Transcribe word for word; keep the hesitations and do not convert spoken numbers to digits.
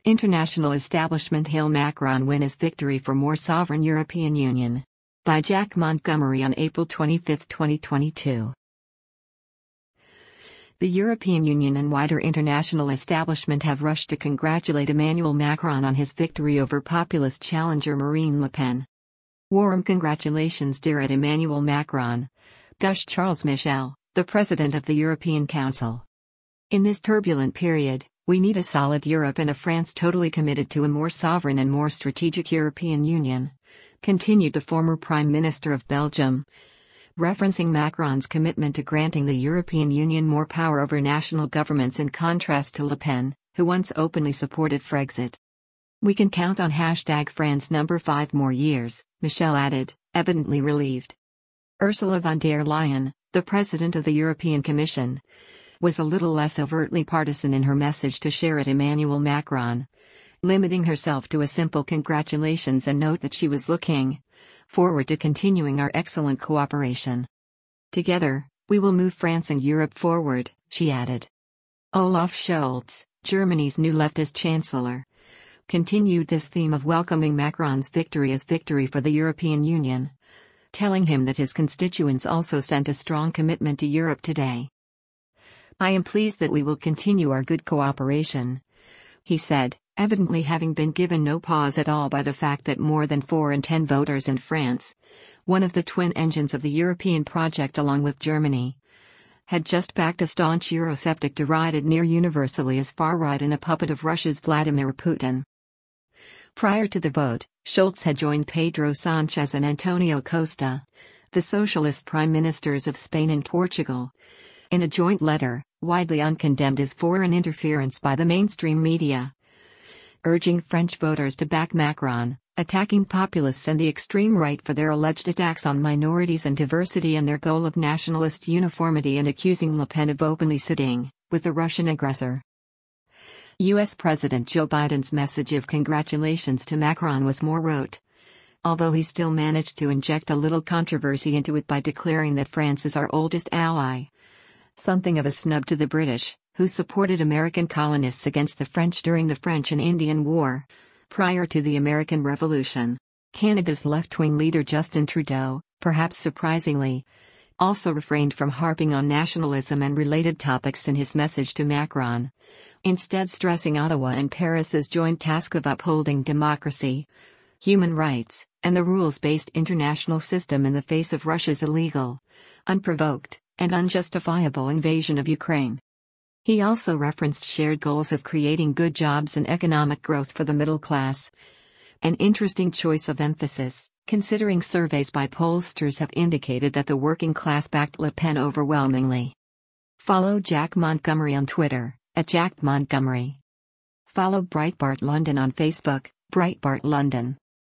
International establishment hail Macron win as victory for more sovereign European Union. By Jack Montgomery on April twenty-fifth, twenty twenty-two. The European Union and wider international establishment have rushed to congratulate Emmanuel Macron on his victory over populist challenger Marine Le Pen. Warm congratulations, dear Emmanuel Macron, gushed Charles Michel, the President of the European Council. In this turbulent period, we need a solid Europe and a France totally committed to a more sovereign and more strategic European Union, continued the former Prime Minister of Belgium, referencing Macron's commitment to granting the European Union more power over national governments in contrast to Le Pen, who once openly supported Frexit. We can count on hashtag France number five more years, Michel added, evidently relieved. Ursula von der Leyen, the President of the European Commission, was a little less overtly partisan in her message to share at Emmanuel Macron, limiting herself to a simple congratulations and note that she was looking forward to continuing our excellent cooperation. Together, we will move France and Europe forward, she added. Olaf Scholz, Germany's new leftist chancellor, continued this theme of welcoming Macron's victory as victory for the European Union, telling him that his constituents also sent a strong commitment to Europe today. I am pleased that we will continue our good cooperation, he said, evidently having been given no pause at all by the fact that more than four in ten voters in France, one of the twin engines of the European project along with Germany, had just backed a staunch Eurosceptic derided near universally as far-right and a puppet of Russia's Vladimir Putin. Prior to the vote, Scholz had joined Pedro Sanchez and Antonio Costa, the socialist prime ministers of Spain and Portugal, in a joint letter, widely uncondemned as foreign interference by the mainstream media, urging French voters to back Macron, attacking populists and the extreme right for their alleged attacks on minorities and diversity and their goal of nationalist uniformity, and accusing Le Pen of openly siding with the Russian aggressor. U S President Joe Biden's message of congratulations to Macron was more rote, although he still managed to inject a little controversy into it by declaring that France is our oldest ally, something of a snub to the British, who supported American colonists against the French during the French and Indian War, prior to the American Revolution. Canada's left-wing leader Justin Trudeau, perhaps surprisingly, also refrained from harping on nationalism and related topics in his message to Macron, instead stressing Ottawa and Paris's joint task of upholding democracy, human rights, and the rules-based international system in the face of Russia's illegal, unprovoked, and unjustifiable invasion of Ukraine. He also referenced shared goals of creating good jobs and economic growth for the middle class, an interesting choice of emphasis, considering surveys by pollsters have indicated that the working class backed Le Pen overwhelmingly. Follow Jack Montgomery on Twitter, at Jack Montgomery. Follow Breitbart London on Facebook, Breitbart London.